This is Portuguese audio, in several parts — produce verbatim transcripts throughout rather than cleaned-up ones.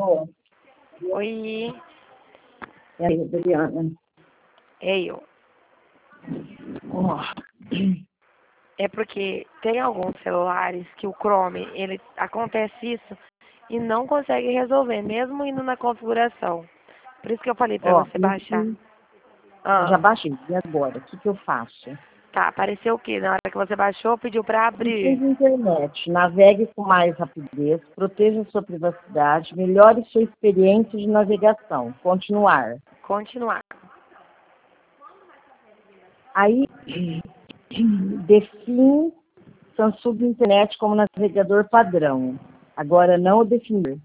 Alô? Oi, E aí, Adriana? é eu. Ó, É porque tem alguns celulares que o Chrome, ele acontece isso e não consegue resolver, mesmo indo na configuração. Por isso que eu falei pra ó, você baixar. esse- eu já Ah, baixei. E agora? O que, que eu faço? tá, apareceu o quê? Na hora que você baixou, pediu pra abrir. Utilize a internet. Navegue com mais rapidez. Proteja sua privacidade. Melhore sua experiência de navegação. Continuar. Continuar. Aí, define Samsung Internet como navegador padrão. Agora, não o definir.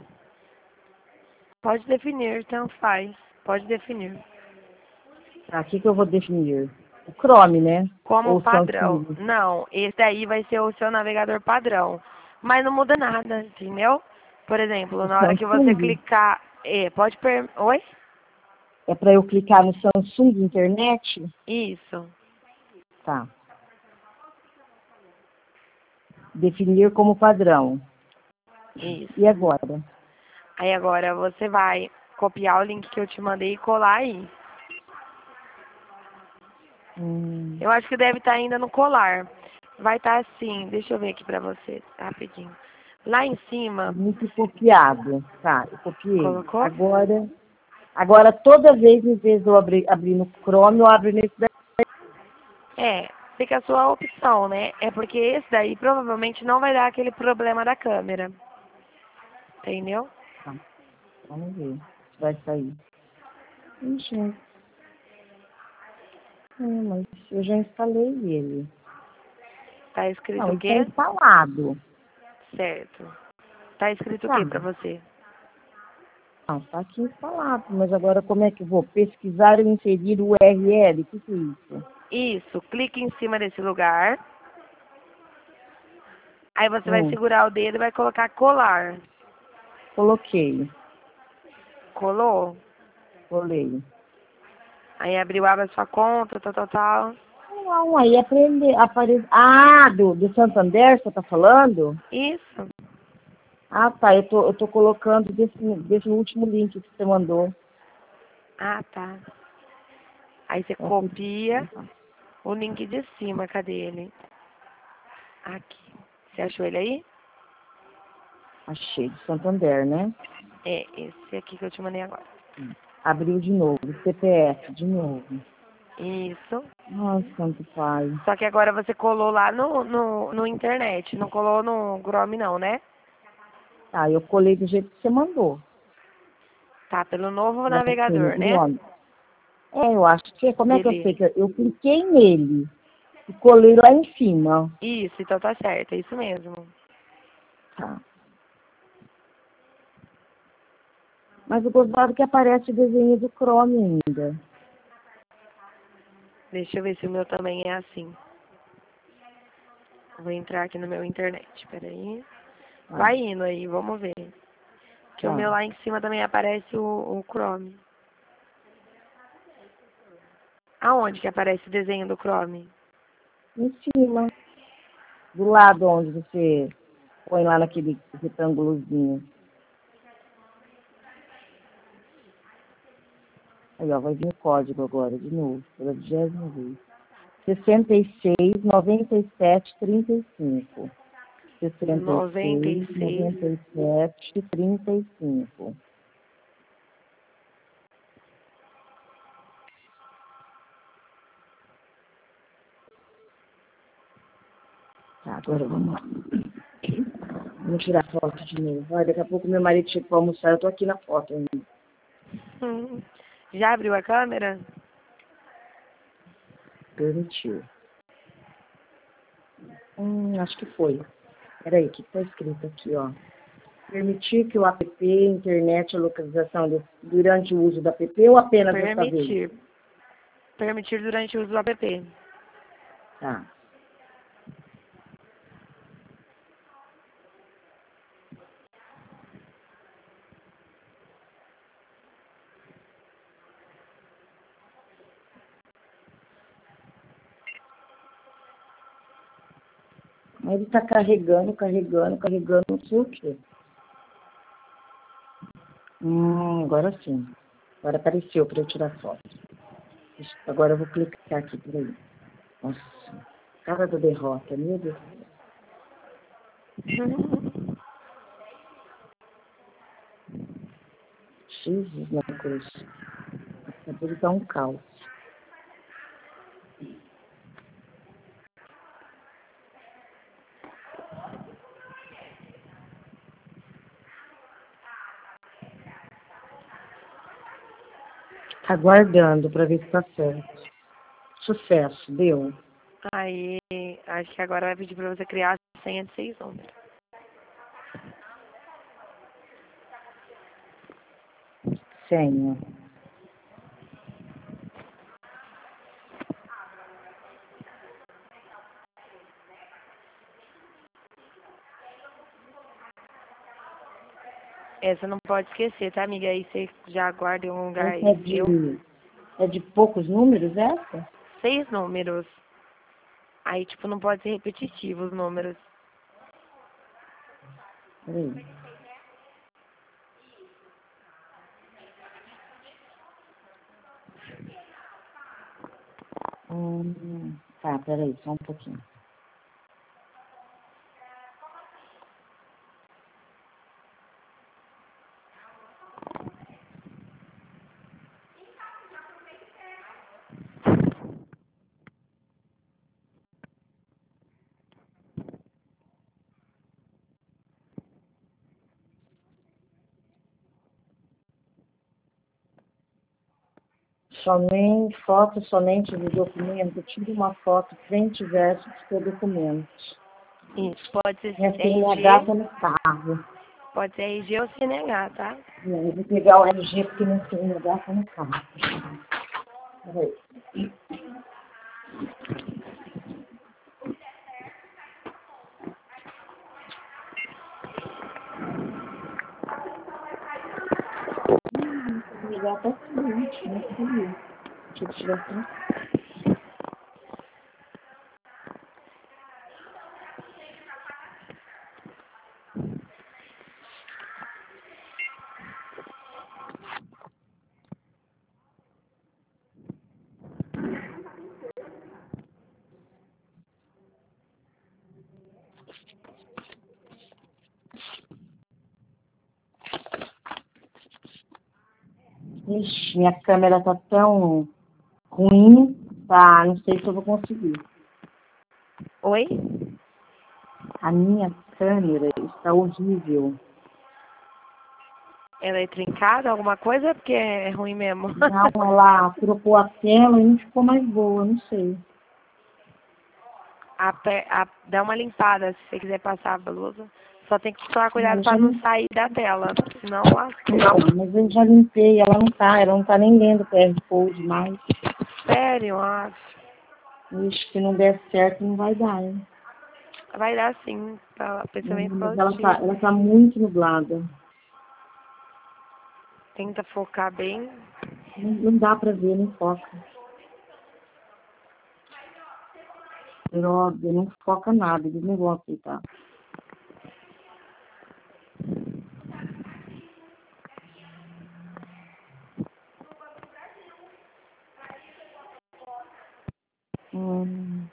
Pode definir, tanto faz. Pode definir. Tá, o que, que eu vou definir? O Chrome, né? Como Ou o padrão. Samsung. Não, esse daí vai ser o seu navegador padrão. Mas não muda nada, entendeu? Por exemplo, O na hora que você Samsung. clicar. É, pode per... Oi? É para eu clicar no Samsung Internet? Isso. Tá. Definir como padrão. E Isso. agora? Aí agora você vai copiar o link que eu te mandei e colar aí. Hum, Eu acho que deve estar ainda no colar. Vai estar assim, deixa eu ver aqui pra você, rapidinho. Lá em cima, link copiado. Tá, eu copiei. colocou? Agora, agora toda vez, em vez de eu abrir, abrir no Chrome, eu abro nesse daqui. É, fica a sua opção, né? É porque esse daí provavelmente não vai dar aquele problema da câmera. Entendeu? Tá, vamos ver se vai sair. Ixi, hum, mas eu já instalei ele. Tá escrito Não, o ele está quê? instalado. Certo. Tá escrito o Tá, quê pra você? não, tá aqui instalado. Mas agora como é que eu vou pesquisar e inserir o U R L? O que, que é isso? Isso, clique em cima desse lugar. Aí você vai Hum, segurar o dedo e vai colocar colar. coloquei. Colou? Colei. Aí abriu, abre a sua conta, tal, tal, tal. Não, aí aprender, apare... Ah, do, do Santander, você tá falando? Isso. Ah, tá, eu tô, eu tô colocando desse, desse último link que você mandou. Ah, tá. Aí você É aqui. copia o link de cima, cadê ele? Aqui. Você achou ele aí? Achei, do Santander, né? É, esse aqui que eu te mandei agora. Abriu de novo, C P F, de novo. Isso. Ai, santo pai. Só que agora você colou lá no, no, no internet, não colou no Chrome não, né? Tá, eu colei do jeito que você mandou. Tá, pelo novo Né? Aqui no navegador, né? Chrome. É, eu acho que, como é que eu Beleza. sei? que Eu cliquei nele e colei lá em cima. Isso, então tá certo, é isso mesmo. Tá. Mas eu gostava que aparece o desenho do Chrome ainda. Deixa eu ver se o meu também é assim. Vou entrar aqui no meu internet, peraí. Tá, Vai indo aí, vamos ver. Que o tá. meu lá em cima também aparece o, o Chrome. Aonde que aparece o desenho do Chrome? Em cima. Do lado onde você põe lá naquele retângulozinho. Aí, ó, vai vir o código agora, de novo, pela vigésima vez. sessenta e seis, noventa e sete, trinta e cinco. sessenta e noventa e seis, seis. noventa e sete, trinta e cinco. Tá, agora vamos lá. Vamos tirar foto de novo. Ai, daqui a pouco meu marido chega para almoçar, eu tô aqui na foto ainda. Hum. Já abriu a câmera? Permitiu. Hum, acho que foi. Peraí, o que está escrito aqui, ó? Permitir que o app, internet, a localização de- durante o uso do app ou apenas desta vez? Permitir. Permitir durante o uso do app. Tá. Mas ele está carregando, carregando, carregando, não sei o quê. Hum, agora sim. Agora apareceu para eu tirar foto. Agora eu vou clicar aqui, peraí. Nossa, cara da derrota, meu Deus do céu. Jesus na cruz. Acabou de dar um caos. Aguardando para ver se tá certo. Sucesso, deu. Aí, acho que agora vai pedir para você criar a senha de seis números. Senha. Essa não pode esquecer, tá, amiga? Aí você já guarda em um lugar Essa é aí seu. de, é de poucos números, essa? Seis números. Aí, tipo, não pode ser repetitivo os números. Peraí. Hum, tá, peraí, só um pouquinho. Somente, foto somente do documento. Tire uma foto frente e verso do seu documento. Isso, pode ser Minha C N H R G, tá no carro. pode ser R G ou C N H, tá? Eu vou pegar o R G porque minha C N H tá no carro. Peraí. Hum, C N H tá seguinte, não sabia. Deixa eu tirar aqui. Ixi, minha câmera tá tão ruim, tá? Não sei se eu vou conseguir. Oi? A minha câmera está horrível. Ela é trincada, alguma coisa? Porque é ruim mesmo. Não, ela trocou a tela e não ficou mais boa, não sei. a, pe- a, dá uma limpada se você quiser passar a blusa. Só tem que tomar Não, cuidado eu pra já não lim- sair da tela. Senão lascou. não, mas eu já limpei, ela não tá, ela não tá nem lendo o Q R Code mais. Sério, ó. Ixi, se não der certo, não vai dar, hein? Vai dar sim, pra- Não, pensamento mas ela tá, positivo. ela tá muito nublada. Tenta focar bem. Não, não dá pra ver, não foca. Droga, não foca nada, eles não vão aceitar. Hum.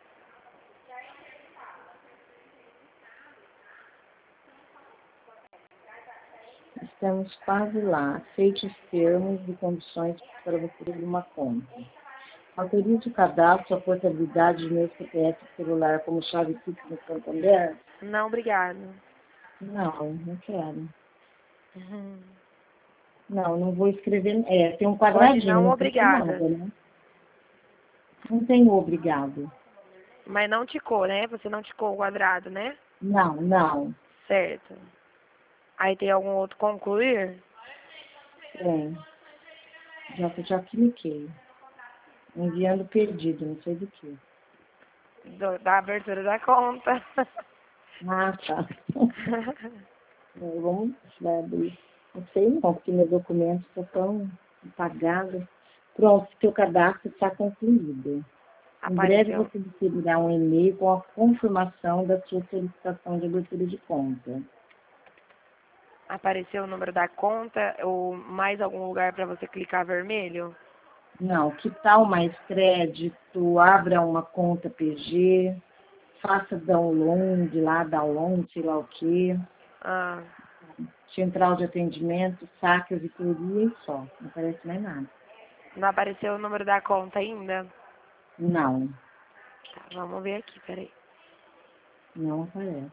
Estamos quase lá. Aceite os termos e condições para você abrir uma conta. Autorize o cadastro, a portabilidade do meu C P F celular como chave fixa no Santander? Não, obrigado. Não, não quero. Uhum. Não, não vou escrever. É, tem um Pode quadradinho, não, não tem obrigada. nada, né? Não tem obrigado. Mas não ticou, né? Você não ticou o quadrado, né? Não, não. Certo. Aí tem algum outro concluir? Tem. Já, já cliquei. Enviando pedido, não sei do que. Do- da abertura da conta. Ah, tá. É, vamos abrir. Não sei não, porque meus documentos estão apagados. Pronto, seu cadastro está concluído. Em breve Apareceu. você receberá um e-mail com a confirmação da sua solicitação de abertura de conta. Apareceu o número da conta ou mais algum lugar para você clicar vermelho? Não, que tal mais crédito, abra uma conta P G, faça download lá, download, sei lá o quê. Ah, Central de atendimento, saque, auditoria e só. Não aparece mais nada. não apareceu o número da conta ainda? Não, Tá, vamos ver aqui, peraí. não aparece.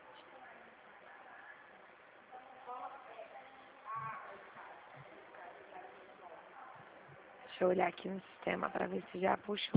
Deixa eu olhar aqui no sistema para ver se já puxou.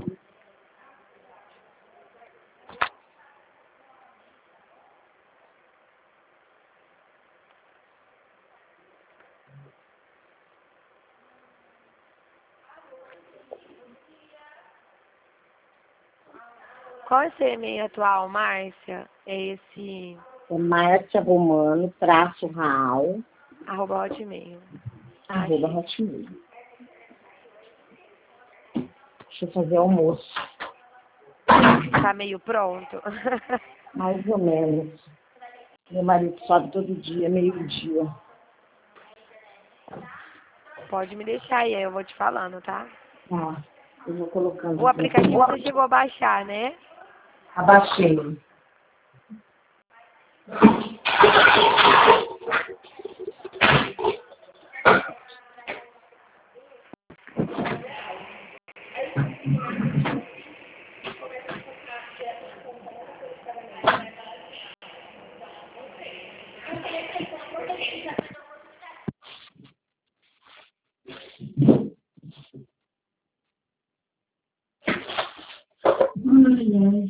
Qual é o seu e-mail atual, Márcia? É esse É Márcia Romano, traço Raal, arroba hotmail. arroba Achei. hotmail. Deixa eu fazer almoço. Tá meio pronto? Mais ou menos. Meu marido sobe todo dia, meio-dia. Pode me deixar aí, aí eu vou te falando, tá? Tá, eu vou colocando O aqui no aplicativo você telefone. chegou a baixar, né? Abaixei. Ai, ai.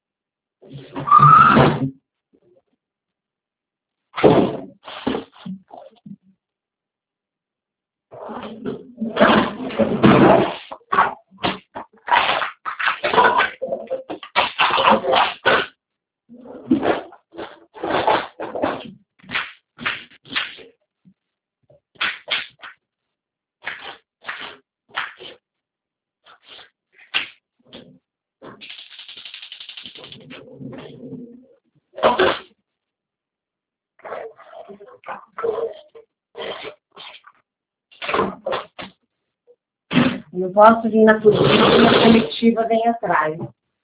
Eu não posso vir na cozinha e a comitiva vem atrás.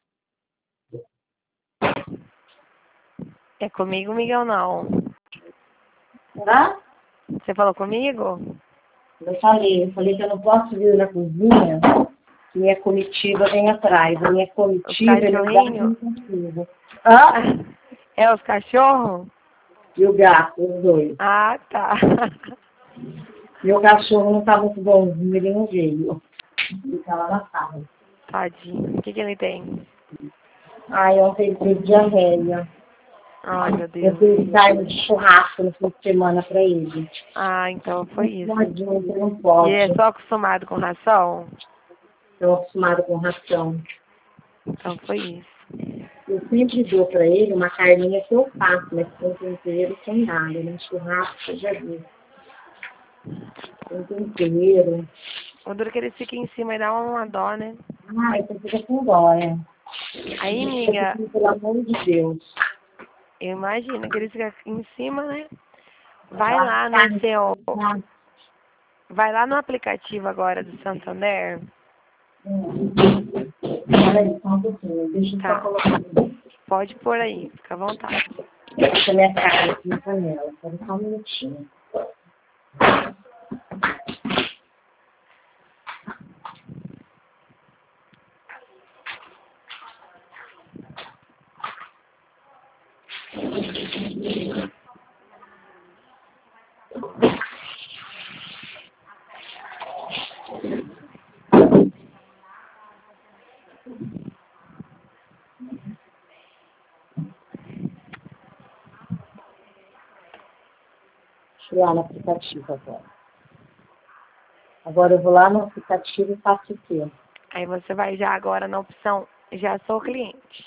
É comigo, Miguel, não. Tá? Você falou comigo? Eu falei, eu falei que eu não posso vir na cozinha que minha comitiva vem atrás. A minha comitiva é lugar cachorrinhos? de comitiva. Hã? É os cachorros? E o gato, os dois. Ah, tá. Meu cachorro não tá muito bonzinho, ele não veio. Ele tá lá na sala. Tadinho. O que, que ele tem? Ai, ontem ele teve diarreia. Ai, meu Eu Deus. fiz carne de churrasco no fim de semana pra ele. Ah, então foi isso. Tadinho, ele não E pode. ele é só acostumado com ração? Estou acostumada com ração. Então foi isso. Eu sempre dou pra ele uma carninha que eu faço, mas com tempero sem nada, né? Churrasco, eu já vi. Com tempero. O duro que ele fica em cima e dá uma dó, né? Ai, você fica com dó, né? Aí, Você fica amiga, assim, pelo amor de Deus. eu imagino que ele fica em cima, né? Vai Já lá no tá, seu. já. Vai lá no aplicativo agora do Santander. Hum. Peraí, só um pouquinho. Deixa eu só Tá. colocar. Pode pôr aí, fica à vontade. Deixa a minha cara aqui na panela. Espera só um minutinho. Deixa eu ir lá no aplicativo agora. Agora eu vou lá no aplicativo e faço o quê? Aí você vai já agora na opção Já sou cliente.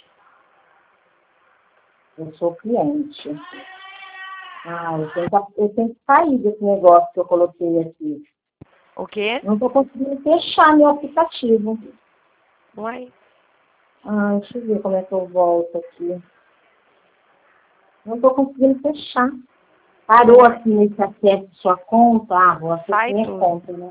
Eu sou cliente. Ah, eu tenho, que, eu tenho que sair desse negócio que eu coloquei aqui. O quê? Não estou conseguindo fechar meu aplicativo. Uai. Ah, deixa eu ver como é que eu volto aqui. Não estou conseguindo fechar. Parou aqui nesse acesso à sua conta. Ah, vou acessar Sai minha tudo. conta, né?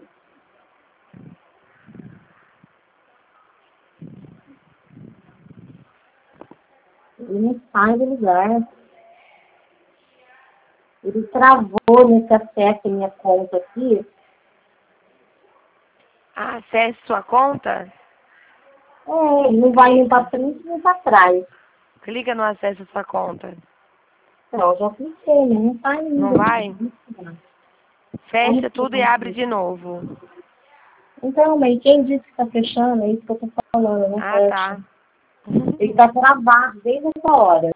Ele não sai do lugar. Ele travou nesse acesso à minha conta aqui. Ah, acesse sua conta? É, ele não vai nem para frente nem para trás. Clica no acesso à sua conta. Não, eu já cliquei, né? Não tá indo. Não vai? Como Fecha que tudo e vai abre ser? de novo. Então, mas quem disse que tá fechando? É isso que eu tô falando, não Ah, fecha. tá. Ele tá travado desde essa hora.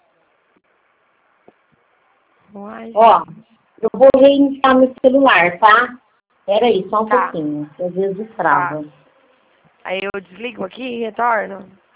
Uai, Ó, gente. eu vou reiniciar meu celular, tá? Pera aí, só um Tá, pouquinho. Às vezes tá. trava. Aí eu desligo aqui e retorno.